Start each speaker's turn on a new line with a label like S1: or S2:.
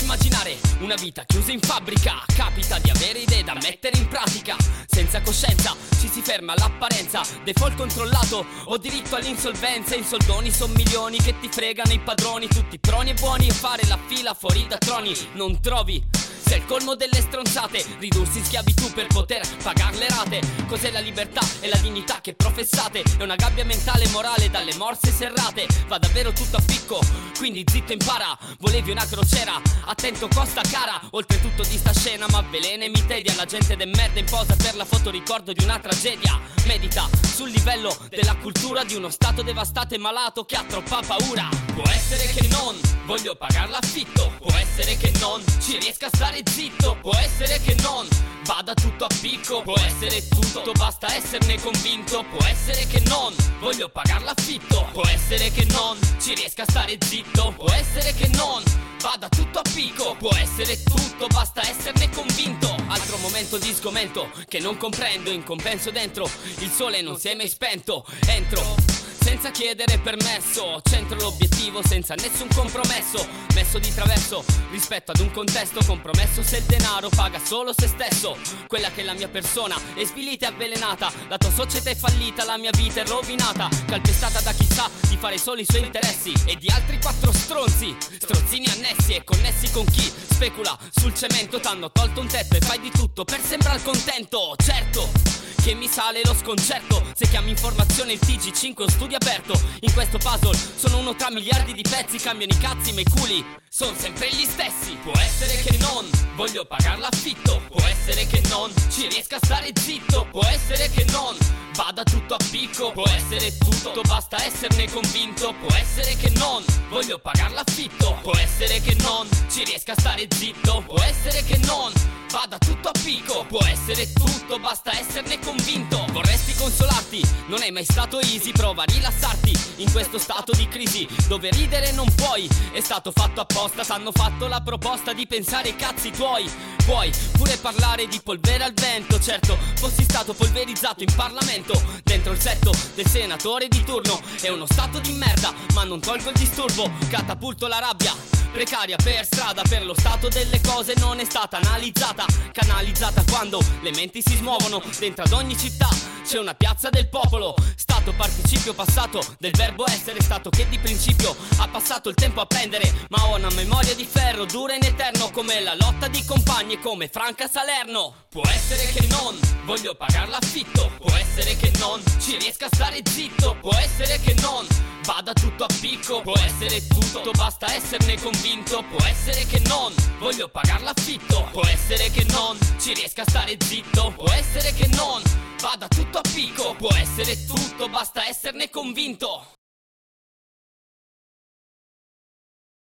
S1: immaginare una vita chiusa in fabbrica. Capita di avere idee da mettere in pratica. Senza coscienza ci si ferma all'apparenza. Default controllato, ho diritto all'insolvenza. In soldoni son milioni che ti fregano i padroni. Tutti proni e buoni e fare la fila fuori da troni. Non trovi? Se è il colmo delle stronzate, ridursi in schiavitù per poter pagar le rate. Cos'è la libertà e la dignità che professate? È una gabbia mentale e morale dalle morse serrate. Va davvero tutto a picco, quindi zitto impara. Volevi una crociera, attento costa cara. Oltretutto di sta scena ma velena e mi tedia. La gente de merda in posa per la foto ricordo di una tragedia. Medita sul livello della cultura di uno stato devastato e malato che ha troppa paura. Può essere che non voglio pagare l'affitto. Può essere che non ci riesca a stare zitto. Può essere che non vada tutto a picco. Può essere tutto, basta esserne convinto. Può essere che non voglio pagare l'affitto. Può essere che non ci riesca a stare zitto. Può essere che non vada tutto a picco. Può essere tutto, basta esserne convinto. Altro momento di sgomento che non comprendo. In compenso dentro il sole non si è mai spento. Entro senza chiedere permesso, centro l'obiettivo senza nessun compromesso. Messo di traverso rispetto ad un contesto compromesso. Se il denaro paga solo se stesso. Quella che è la mia persona è svilita e avvelenata. La tua società è fallita, la mia vita è rovinata. Calpestata da chi sa di fare solo i suoi interessi e di altri quattro stronzi. Strozzini annessi e connessi con chi specula sul cemento. T'hanno tolto un tetto e fai di tutto per sembrare contento. Certo che mi sale lo sconcerto se chiami informazione il TG5 o studio aperto. In questo puzzle sono uno tra miliardi di pezzi. Cambiano i cazzi ma i culi sono sempre gli stessi. Può essere che non voglio pagare l'affitto. Può essere che non ci riesca a stare zitto. Può essere che non vada tutto a picco. Può essere tutto, basta esserne convinto. Può essere che non voglio pagare l'affitto. Può essere che non ci riesca a stare zitto. Può essere che non vada tutto a picco. Può essere tutto, basta esserne convinto. Vorresti consolarti, non è mai stato easy. Prova a rilassarti in questo stato di crisi dove ridere non puoi. È stato fatto apposta, t'hanno fatto la proposta di pensare ai cazzi tuoi. Puoi pure parlare di polvere al vento. Certo, fossi stato polverizzato in Parlamento. Dentro il setto del senatore di turno. È uno stato di merda, ma non tolgo il disturbo. Catapulto la rabbia precaria per strada. Per lo stato delle cose non è stata analizzata, canalizzata quando le menti si smuovono. Dentro ad ogni città c'è una piazza del popolo. Stato participio passato del verbo essere. Stato che di principio ha passato il tempo a prendere, ma ho una memoria di ferro dura in eterno come la lotta di compagni e come Franca Salerno. Può essere che non voglio pagare l'affitto. Può essere che non ci riesca a stare zitto. Può essere che non vada tutto a picco. Può essere tutto, basta esserne convinto. Può essere che non voglio pagare l'affitto. Può essere che non ci riesca a stare zitto. Può essere che non vada tutto a picco. Può essere tutto, basta esserne convinto.